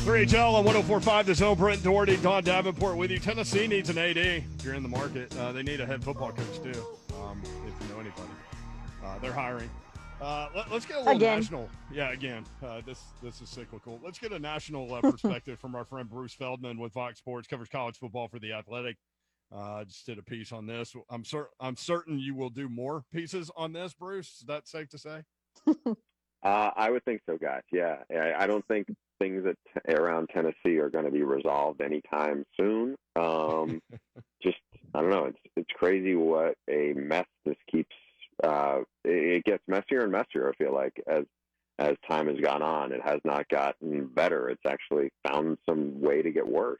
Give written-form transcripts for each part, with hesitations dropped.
3HL on 104.5 The Zone. Brent Doherty, Don Davenport with you. Tennessee needs an AD if you're in the market. They need a head football coach too, if you know anybody. They're hiring. Let's get a little national. Yeah, again, this is cyclical. Let's get a national perspective from our friend Bruce Feldman with Fox Sports, covers college football for The Athletic. Just did a piece on this. I'm certain you will do more pieces on this, Bruce. Is that safe to say? I would think so, guys. Yeah, I don't think things around Tennessee are going to be resolved anytime soon. Just, I don't know. It's crazy what a mess this keeps. It gets messier and messier, I feel like, as time has gone on. It has not gotten better. It's actually found some way to get worse.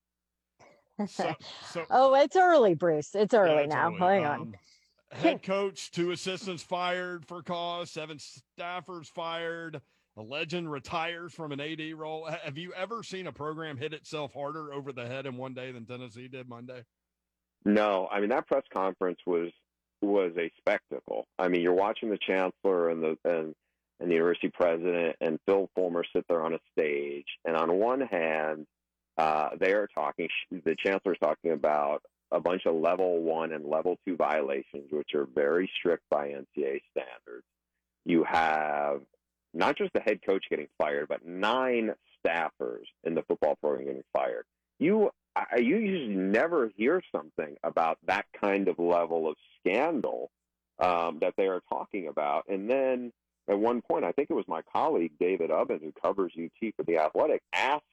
Oh, it's early, Bruce. It's early now. Early. Hang on. Head coach, 2 assistants fired for cause, 7 staffers fired. A legend retires from an AD role. Have you ever seen a program hit itself harder over the head in one day than Tennessee did Monday? No, I mean, that press conference was a spectacle. I mean, you're watching the chancellor and the university president and Phil Fulmer sit there on a stage, and on one hand, they are talking. The chancellor's talking about a bunch of level 1 and level 2 violations, which are very strict by NCAA standards. You have not just the head coach getting fired, but 9 staffers in the football program getting fired. You usually never hear something about that kind of level of scandal that they are talking about. And then at one point, I think it was my colleague, David Ubbin, who covers UT for The Athletic, asks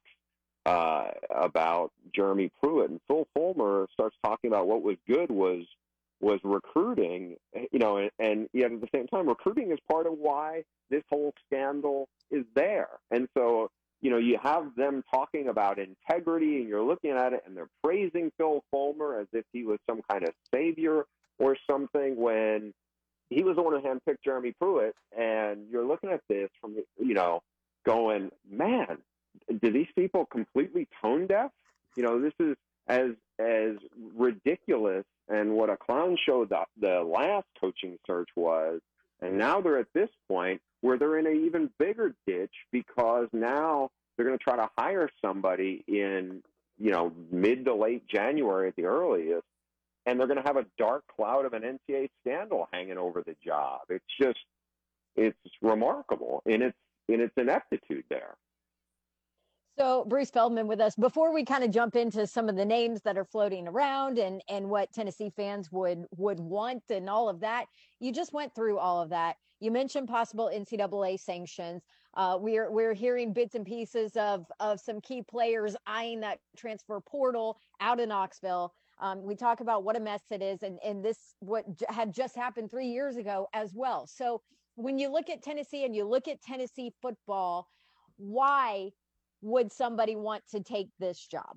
about Jeremy Pruitt, and Phil Fulmer starts talking about what was good was recruiting, and yet at the same time, recruiting is part of why this whole scandal is there. And so, you have them talking about integrity, and you're looking at it, and they're praising Phil Fulmer as if he was some kind of savior or something, when he was the one who handpicked Jeremy Pruitt. And you're looking at this from, going, man, do these people completely tone deaf? This is as ridiculous and what a clown show the last coaching search was. And now they're at this point where they're in an even bigger ditch, because now they're going to try to hire somebody in, mid to late January at the earliest, and they're going to have a dark cloud of an NCAA scandal hanging over the job. It's remarkable in its ineptitude there. So Bruce Feldman with us. Before we kind of jump into some of the names that are floating around and what Tennessee fans would want and all of that, you just went through all of that. You mentioned possible NCAA sanctions. We're hearing bits and pieces of some key players eyeing that transfer portal out of Knoxville. We talk about what a mess it is, and this what had just happened 3 years ago as well. So when you look at Tennessee and you look at Tennessee football, why would somebody want to take this job?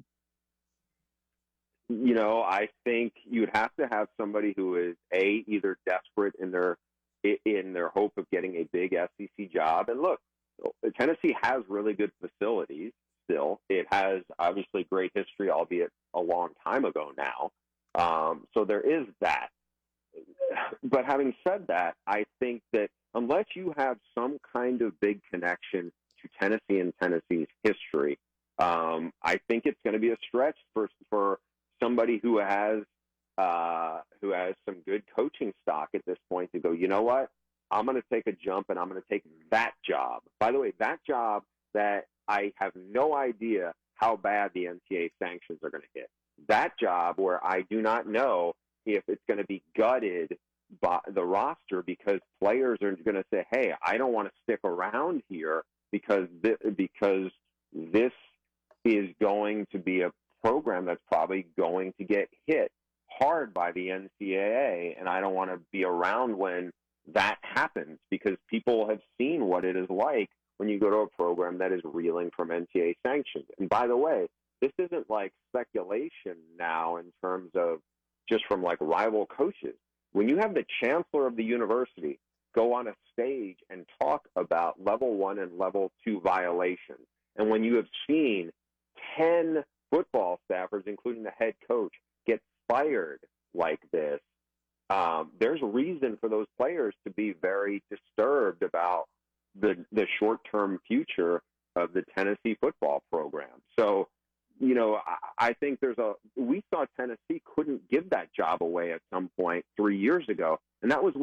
I think you'd have to have somebody who is either desperate in their hope of getting a big SEC job. And look, Tennessee has really good facilities still. It has obviously great history, albeit a long time ago now. So there is that. But having said that, I think that unless you have some kind of big connection to Tennessee and Tennessee's history, I think it's going to be a stretch for somebody who has some good coaching stock at this point to go, you know what, I'm going to take a jump and I'm going to take that job. By the way, that job that I have no idea how bad the NCAA sanctions are going to hit. That job where I do not know if it's going to be gutted by the roster because players are going to say, hey, I don't want to stick around here because this is going to be a program that's probably going to get hit hard by the NCAA, and I don't want to be around when that happens, because people have seen what it is like when you go to a program that is reeling from NCAA sanctions. And by the way, this isn't like speculation now in terms of just from like rival coaches. When you have the chancellor of the university go on a stage and talk about level 1 and level 2 violations, and when you have seen 10 football staffers, including the head coach, get fired like this, there's reason for those players to be very disturbed about the short-term future of the Tennessee football program.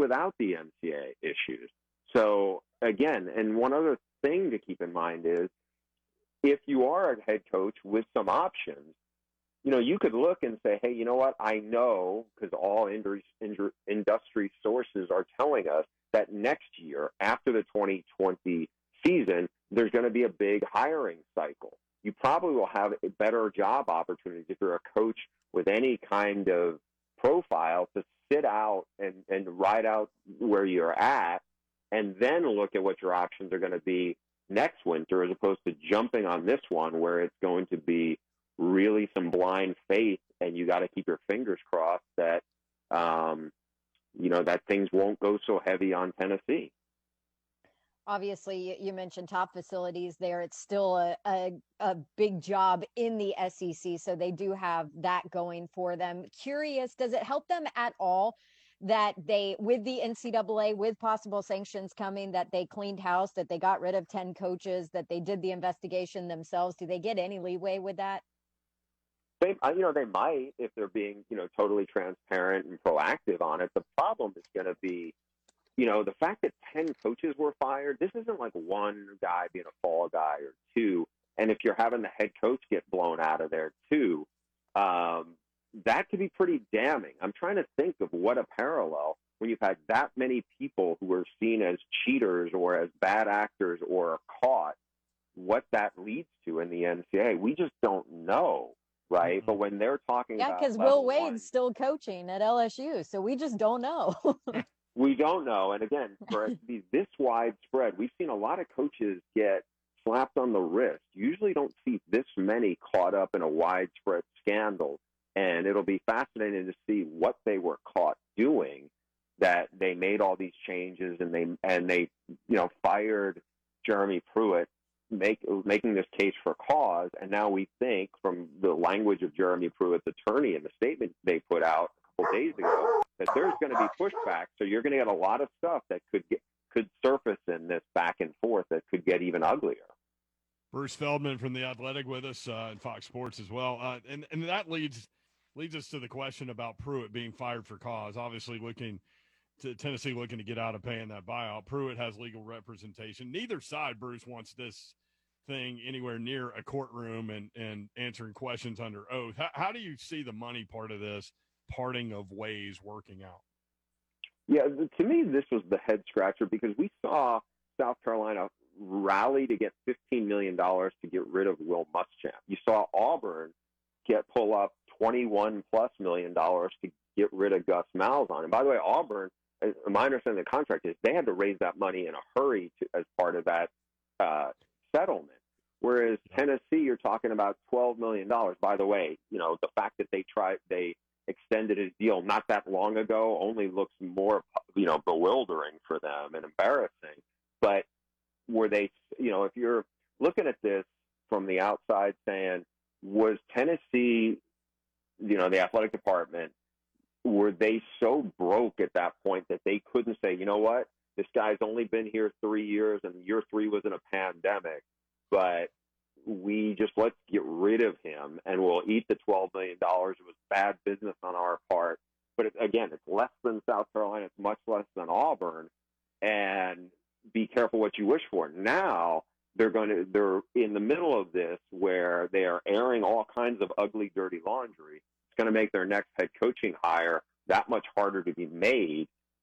without the NCAA issues. So again, and one other thing to keep in mind is if you are a head coach with some options, you could look and say, hey, you know what? I know, because all industry sources are telling us that next year, after the 2020 season, there's going to be a big hiring cycle. You probably will have better job opportunities if you're a coach with any kind of profile to sit out and ride out where you're at and then look at what your options are going to be next winter, as opposed to jumping on this one where it's going to be really some blind faith, and you got to keep your fingers crossed that that things won't go so heavy on Tennessee. Obviously, you mentioned top facilities there. It's still a big job in the SEC, so they do have that going for them. Curious, does it help them at all that they, with the NCAA, with possible sanctions coming, that they cleaned house, that they got rid of 10 coaches, that they did the investigation themselves? Do they get any leeway with that? They might, if they're being, totally transparent and proactive on it. The problem is going to be, the fact that 10 coaches were fired. This isn't like one guy being a fall guy or two. And if you're having the head coach get blown out of there too, that could be pretty damning. I'm trying to think of what a parallel when you've had that many people who are seen as cheaters or as bad actors or are caught, what that leads to in the NCAA. We just don't know. Right. But when they're talking about. Yeah, because Will Wade's still coaching at LSU. So we just don't know. We don't know. And again, for it to be this widespread, we've seen a lot of coaches get slapped on the wrist. You usually don't see this many caught up in a widespread scandal. And it'll be fascinating to see what they were caught doing, that they made all these changes and they fired Jeremy Pruitt, making this case for cause. And now we think, from the language of Jeremy Pruitt's attorney and the statement they put out a couple days ago, that there's going to be pushback. So you're going to get a lot of stuff that could surface in this back and forth that could get even uglier. Bruce Feldman from The Athletic with us and Fox Sports as well. And that leads us to the question about Pruitt being fired for cause. Obviously, Tennessee looking to get out of paying that buyout. Pruitt has legal representation. Neither side, Bruce, wants this thing anywhere near a courtroom and answering questions under oath. How do you see the money part of this parting of ways working out? Yeah, to me, this was the head scratcher, because we saw South Carolina rally to get $15 million to get rid of Will Muschamp. You saw Auburn pull up $21+ million to get rid of Gus Malzahn. And by the way, Auburn, my understanding of the contract is they had to raise that money in a hurry as part of that settlement. Whereas Tennessee, you're talking about $12 million. By the way, the fact that they extended his deal not that long ago only looks more, bewildering for them and embarrassing. But were they, if you're looking at this from the outside saying, was Tennessee, the athletic department, were they so broke at that point that they couldn't say, you know what, this guy's only been here 3 years and year 3 was in a pandemic, but let's get rid of him and we'll eat the $12 million. It was bad business on our part. But again, it's less than South Carolina. It's much less than Auburn. And be careful what you wish for. Now they're in the middle of this where they are airing all kinds of ugly, dirty laundry. It's going to make their next head coaching hire that much harder to be made.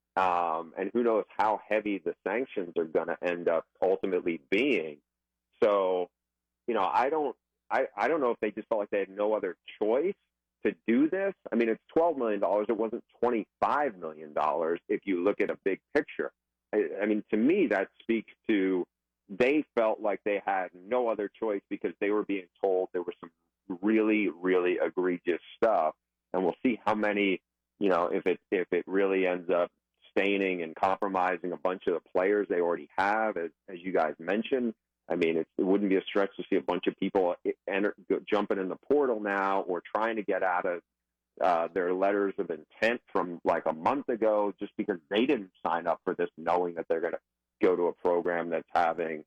And who knows how heavy the sanctions are going to end up ultimately being. So, I don't know if they just felt like they had no other choice to do this. I mean, it's $12 million. It wasn't $25 million if you look at a big picture. I mean, to me, that speaks to they felt like they had no other choice because they were being told there was some really, really egregious stuff. And we'll see how many, if it really ends up staining and compromising a bunch of the players they already have, as you guys mentioned. I mean, it wouldn't be a stretch to see a bunch of people jumping in the portal now or trying to get out of their letters of intent from like a month ago just because they didn't sign up for this, knowing that they're going to go to a program that's having,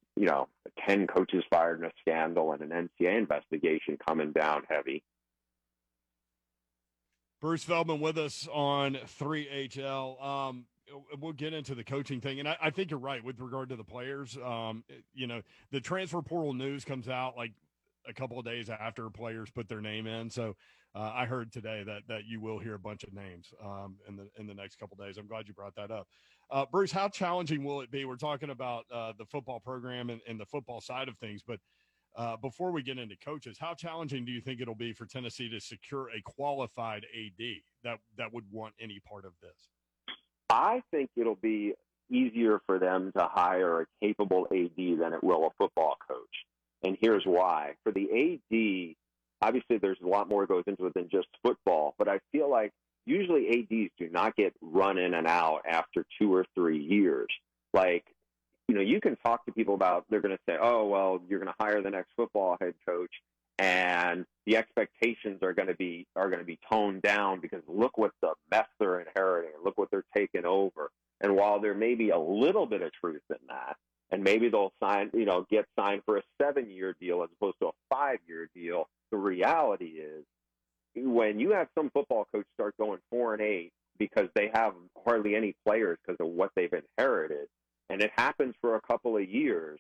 10 coaches fired in a scandal and an NCAA investigation coming down heavy. Bruce Feldman with us on 3HL. we'll get into the coaching thing, and I think you're right with regard to the players. The transfer portal news comes out like a couple of days after players put their name in. So I heard today that you will hear a bunch of names in the next couple of days. I'm glad you brought that up. Bruce, how challenging will it be? We're talking about the football program and the football side of things, but before we get into coaches, how challenging do you think it'll be for Tennessee to secure a qualified AD that would want any part of this? I think it'll be easier for them to hire a capable AD than it will a football coach. And here's why. For the AD, obviously there's a lot more that goes into it than just football, but I feel like usually ADs do not get run in and out after 2 or 3 years. Like, you can talk to people about, they're going to say, oh, well, you're going to hire the next football head coach, and the expectations are going to be toned down because look what the mess they're inheriting, and look what they're taking over. And while there may be a little bit of truth in that, and maybe they'll get signed for a 7-year deal as opposed to a 5-year deal, the reality is when you have some football coach start going 4-8 because they have hardly any players because of what they've inherited, and it happens for a couple of years,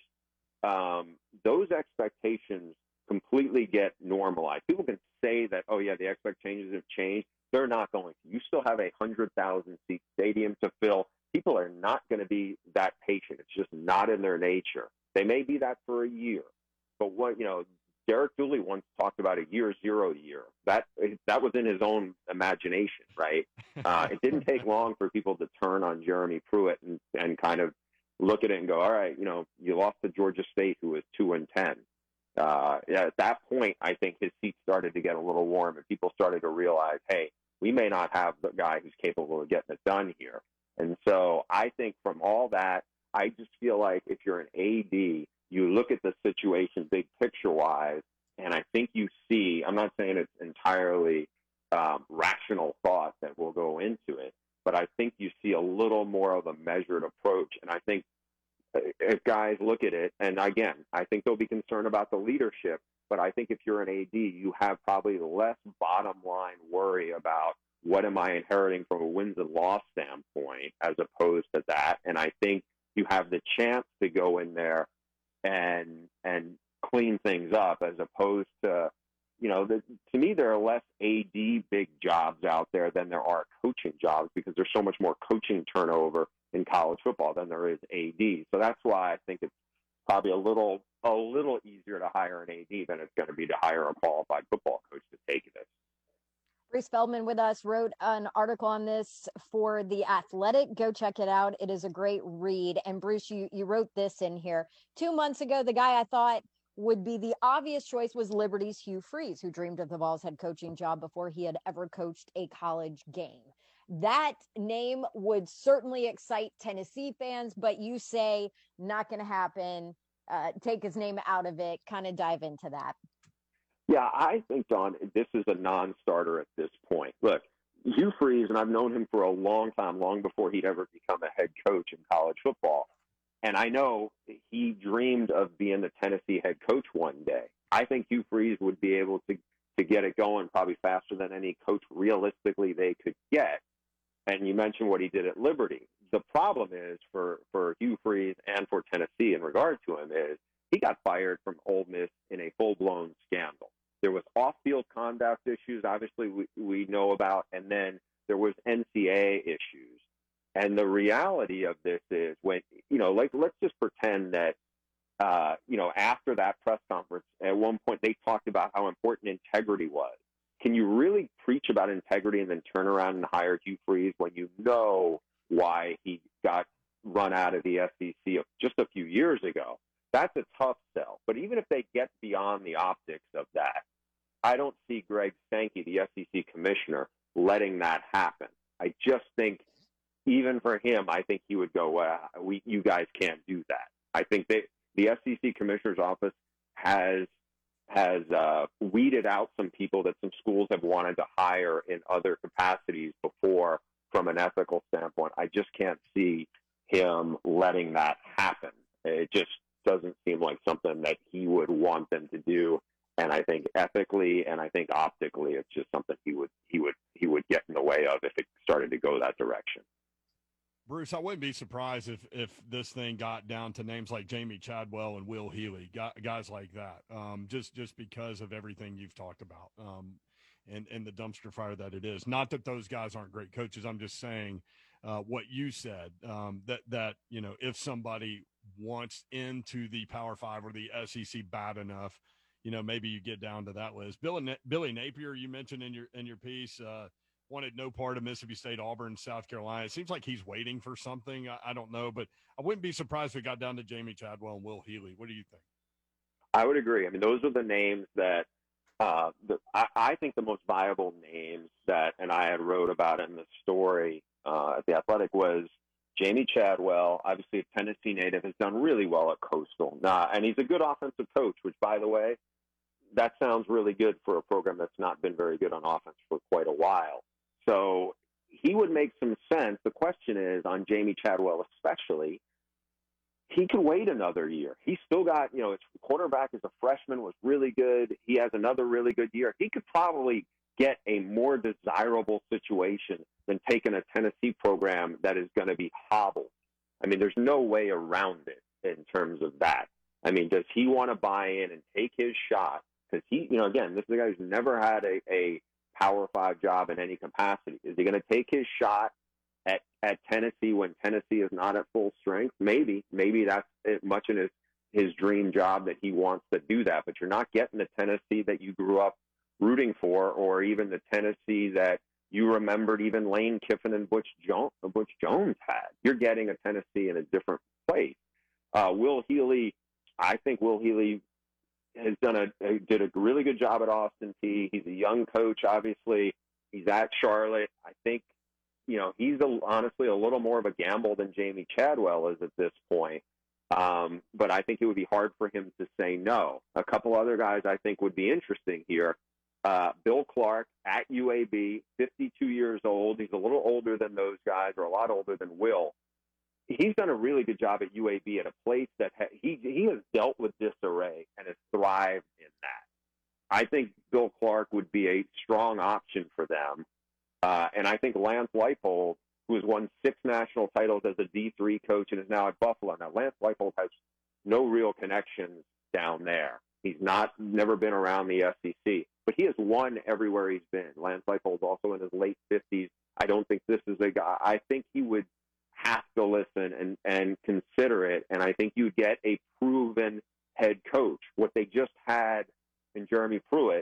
those expectations completely get normalized. People can say that, oh, yeah, the expectations have changed. They're not going to. You still have a 100,000-seat stadium to fill. People are not going to be that patient. It's just not in their nature. They may be that for a year. But Derek Dooley once talked about a year zero year. That was in his own imagination, right? It didn't take long for people to turn on Jeremy Pruitt and kind of look at it and go, all right, you lost to Georgia State, who was 2-10. At that point, I think his seat started to get a little warm, and people started to realize, hey, we may not have the guy who's capable of getting it done here. And so I think from all that, I just feel like if you're an AD, you look at the situation big picture-wise, and I think you see, I'm not saying it's entirely rational thought that will go into it, but I think you see a little more of a measured approach. And I think if guys look at it, and again, I think they'll be concerned about the leadership, but I think if you're an AD, you have probably less bottom line worry about what am I inheriting from a wins and loss standpoint as opposed to that. And I think you have the chance to go in there and clean things up as opposed to, to me, there are less AD big jobs out there than there are coaching jobs because there's so much more coaching turnover in college football than there is AD. So that's why I think it's probably a little easier to hire an AD than it's going to be to hire a qualified football coach to take this. Bruce Feldman with us wrote an article on this for The Athletic. Go check it out. It is a great read. And Bruce, you wrote this in here. 2 months ago, the guy I thought would be the obvious choice was Liberty's Hugh Freeze, who dreamed of the Vols head coaching job before he had ever coached a college game. That name would certainly excite Tennessee fans, but you say not going to happen. Take his name out of it. Kind of dive into that. Yeah, I think, Don, this is a non-starter at this point. Look, Hugh Freeze, and I've known him for a long time, long before he'd ever become a head coach in college football. And I know he dreamed of being the Tennessee head coach one day. I think Hugh Freeze would be able to get it going probably faster than any coach realistically they could get. And you mentioned what he did at Liberty. The problem is for Hugh Freeze and for Tennessee in regard to him is he got fired from Ole Miss in a full-blown scandal. There was off-field conduct issues, obviously, we know about, and then there was NCAA issues. And the reality of this is when, let's just pretend that, after that press conference, at one point they talked about how important integrity was. Can you really preach about integrity and then turn around and hire Hugh Freeze when you know why he got run out of the SEC just a few years ago? That's a tough sell. But even if they get beyond the optics of that, I don't see Greg Sankey, the SEC commissioner, letting that happen. I just think even for him, I think he would go, you guys can't do that. I think the SEC commissioner's office has weeded out some people that some schools have wanted to hire in other capacities before from an ethical standpoint. I just can't see him letting that happen. It just doesn't seem like something that he would want them to do. And I think ethically and I think optically, it's just something he would get in the way of if it started to go that direction. Bruce, I wouldn't be surprised if this thing got down to names like Jamie Chadwell and Will Healy, guys like that, just because of everything you've talked about, and the dumpster fire that it is. Not that those guys aren't great coaches. I'm just saying what you said, that if somebody wants into the Power Five or the SEC bad enough, maybe you get down to that list. Billy Napier, you mentioned in your piece. Wanted no part of Mississippi State, Auburn, South Carolina. It seems like he's waiting for something. I don't know, but I wouldn't be surprised if we got down to Jamie Chadwell and Will Healy. What do you think? I would agree. I mean, those are the names that I think the most viable names that, and I had wrote about in the story at The Athletic, was Jamie Chadwell, obviously a Tennessee native, has done really well at Coastal. And he's a good offensive coach, which, by the way, that sounds really good for a program that's not been very good on offense for quite a while. So he would make some sense. The question is, on Jamie Chadwell especially, he could wait another year. He's still got, his quarterback as a freshman was really good. He has another really good year. He could probably get a more desirable situation than taking a Tennessee program that is going to be hobbled. I mean, there's no way around it in terms of that. I mean, does he want to buy in and take his shot? Because he, again, this is a guy who's never had a Power 5 job in any capacity. Is he going to take his shot at Tennessee when Tennessee is not at full strength? Maybe that's much in his dream job that he wants to do that. But you're not getting the Tennessee that you grew up rooting for, or even the Tennessee that you remembered even Lane Kiffin and Butch Jones had. You're getting a Tennessee in a different place. Will Healy, I think Will Healy has did a really good job at Austin Peay. He's a young coach, obviously. He's at Charlotte. I think, he's honestly a little more of a gamble than Jamie Chadwell is at this point. But I think it would be hard for him to say no. A couple other guys I think would be interesting here. Bill Clark at UAB, 52 years old. He's a little older than those guys, or a lot older than Will. He's done a really good job at UAB, at a place that he has dealt with disarray and has thrived in that. I think Bill Clark would be a strong option for them. And I think Lance Leipold, who has won 6 national titles as a D3 coach and is now at Buffalo. Now, Lance Leipold has no real connections down there. He's never been around the SEC, but he has won everywhere he's been. Lance Leipold's also in his late 50s. I don't think this is a guy. I think he would have to listen and consider it. And I think you get a proven head coach. What they just had in Jeremy Pruitt,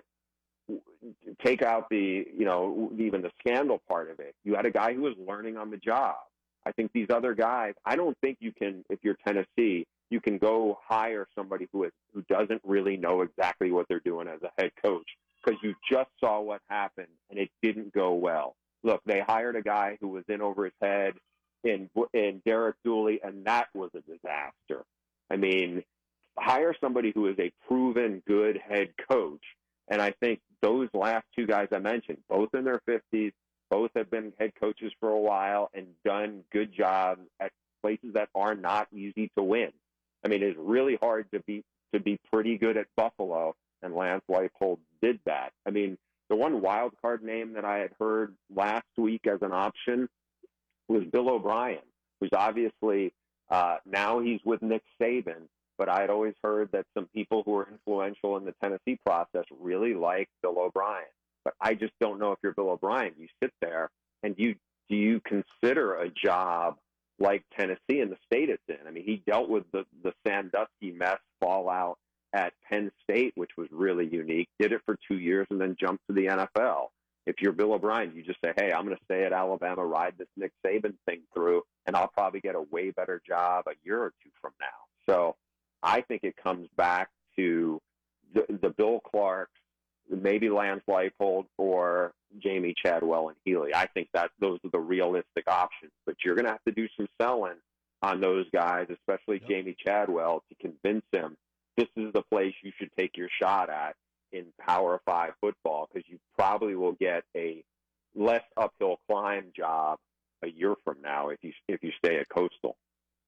take out even the scandal part of it. You had a guy who was learning on the job. I think these other guys, I don't think you can, if you're Tennessee, you can go hire somebody who doesn't really know exactly what they're doing as a head coach, because you just saw what happened and it didn't go well. Look, they hired a guy who was in over his head in Derek Dooley, and that was a disaster. I mean, hire somebody who is a proven good head coach. And I think those last 2 guys I mentioned, both in their 50s, both have been head coaches for a while and done good jobs at places that are not easy to win. I mean, it's really hard to be pretty good at Buffalo, and Lance Leipold did that. I mean, the one wild card name that I had heard last week as an option was Bill O'Brien, who's obviously now he's with Nick Saban, but I had always heard that some people who were influential in the Tennessee process really like Bill O'Brien. But I just don't know if you're Bill O'Brien. You sit there and do you consider a job like Tennessee in the state it's in? I mean, he dealt with the Sandusky mess fallout at Penn State, which was really unique, did it for 2 years, and then jumped to the NFL. If you're Bill O'Brien, you just say, hey, I'm going to stay at Alabama, ride this Nick Saban thing through, and I'll probably get a way better job a year or 2 from now. So I think it comes back to the Bill Clarks, maybe Lance Leipold, or Jamie Chadwell and Healy. I think that those are the realistic options. But you're going to have to do some selling on those guys, especially Jamie Chadwell, to convince him this is the place you should take your shot at in Power 5 football, because you probably will get a less uphill climb job a year from now if you stay at Coastal.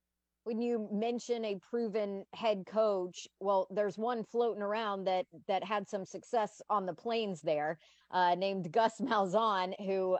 when you mention a proven head coach, well, there's one floating around that had some success on the Plains there, named Gus Malzahn, who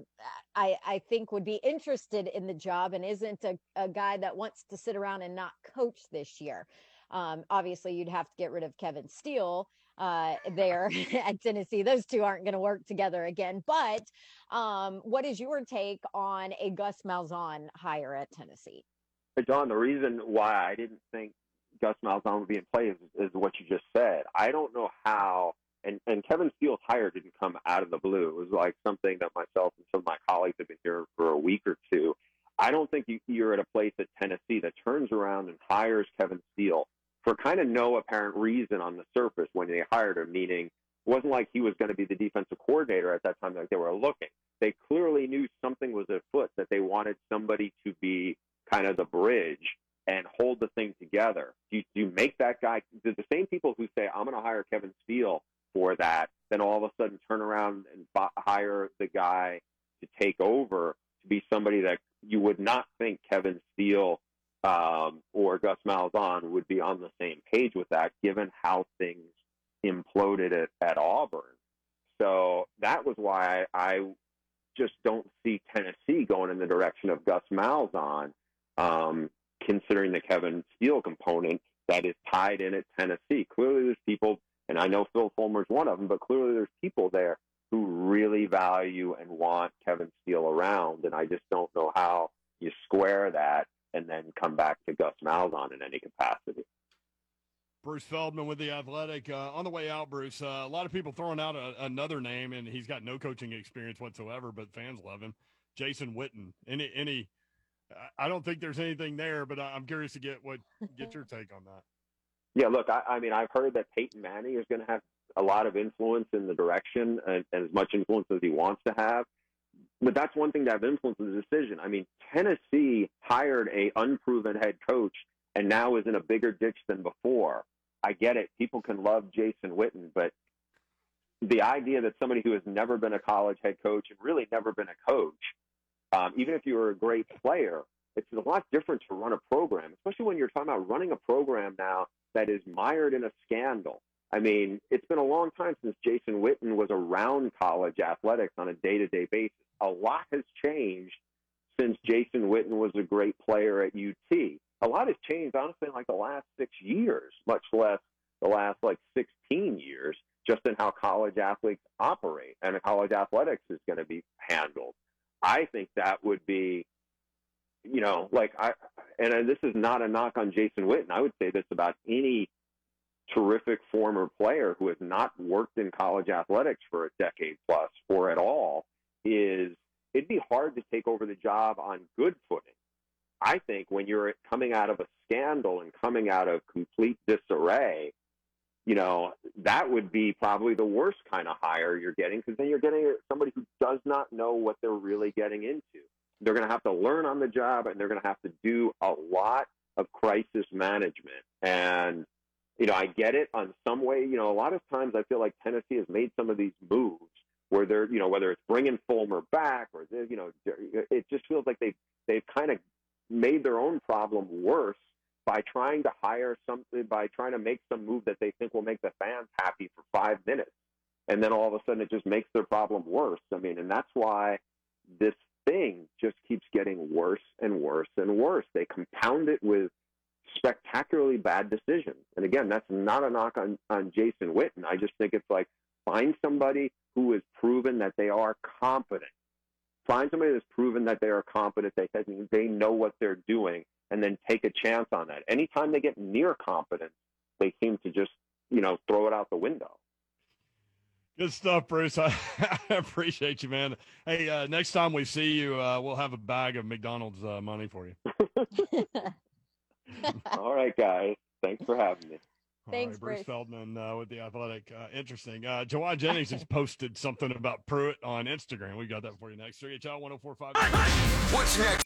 I think would be interested in the job and isn't a guy that wants to sit around and not coach this year. Obviously, you'd have to get rid of Kevin Steele there at Tennessee. Those two aren't going to work together again. But what is your take on a Gus Malzahn hire at Tennessee? Don, the reason why I didn't think Gus Malzahn would be in play is what you just said. I don't know how, and Kevin Steele's hire didn't come out of the blue. It was like something that myself and some of my colleagues have been hearing for a week or two. I don't think you're at a place at Tennessee that turns around and hires Kevin Steele for kind of no apparent reason on the surface when they hired him, meaning it wasn't like he was going to be the defensive coordinator at that time like they were looking. They clearly knew something was afoot, that they wanted somebody to be kind of the bridge and hold the thing together. Do you make that guy, the same people who say, I'm going to hire Kevin Steele for that, then all of a sudden turn around and hire the guy to take over to be somebody that you would not think Kevin Steele or Gus Malzahn would be on the same page with that, given how things imploded at Auburn. So that was why I just don't see Tennessee going in the direction of Gus Malzahn, considering the Kevin Steele component that is tied in at Tennessee. Clearly there's people, and I know Phil Fulmer's one of them, but clearly there's people there who really value and want Kevin Steele around, and I just don't know how you square that and then come back to Gus Malzahn in any capacity. Bruce Feldman with The Athletic. On the way out, Bruce, a lot of people throwing out another name, and he's got no coaching experience whatsoever, but fans love him, Jason Witten. Any I don't think there's anything there, but I'm curious to get your take on that. Yeah, look, I mean, I've heard that Peyton Manning is going to have a lot of influence in the direction and as much influence as he wants to have. But that's one thing to have influence in the decision. I mean, Tennessee hired a unproven head coach and now is in a bigger ditch than before. I get it. People can love Jason Witten, but the idea that somebody who has never been a college head coach and really never been a coach, even if you were a great player, it's a lot different to run a program, especially when you're talking about running a program now that is mired in a scandal. I mean, it's been a long time since Jason Witten was around college athletics on a day-to-day basis. A lot has changed since Jason Witten was a great player at UT. A lot has changed, honestly, in like the last 6 years, much less the last 16 years, just in how college athletes operate and how college athletics is going to be handled. I think that would be, and this is not a knock on Jason Witten. I would say this about any terrific former player who has not worked in college athletics for a decade plus or at all, is it'd be hard to take over the job on good footing. I think when you're coming out of a scandal and coming out of complete disarray, that would be probably the worst kind of hire you're getting, because then you're getting somebody who does not know what they're really getting into. They're going to have to learn on the job, and they're going to have to do a lot of crisis management. And, I get it on some way. A lot of times I feel like Tennessee has made some of these moves where they're, whether it's bringing Fulmer back or, it just feels like they've kind of made their own problem worse by trying to hire something, by trying to make some move that they think will make the fans happy for 5 minutes. And then all of a sudden it just makes their problem worse. I mean, and that's why this thing just keeps getting worse and worse and worse. They compound it with spectacularly bad decisions. And again, that's not a knock on Jason Witten. I just think it's like, find somebody who has proven that they are competent. Find somebody that's proven that they are competent, they know what they're doing, and then take a chance on that. Anytime they get near competence, they seem to just, throw it out the window. Good stuff, Bruce. I appreciate you, man. Hey, next time we see you, we'll have a bag of McDonald's money for you. All right, guys. Thanks for having me. Thanks, Bruce Feldman with The Athletic. Interesting. Jawad Jennings has posted something about Pruitt on Instagram. We got that for you next. 3HL 1045. What's next?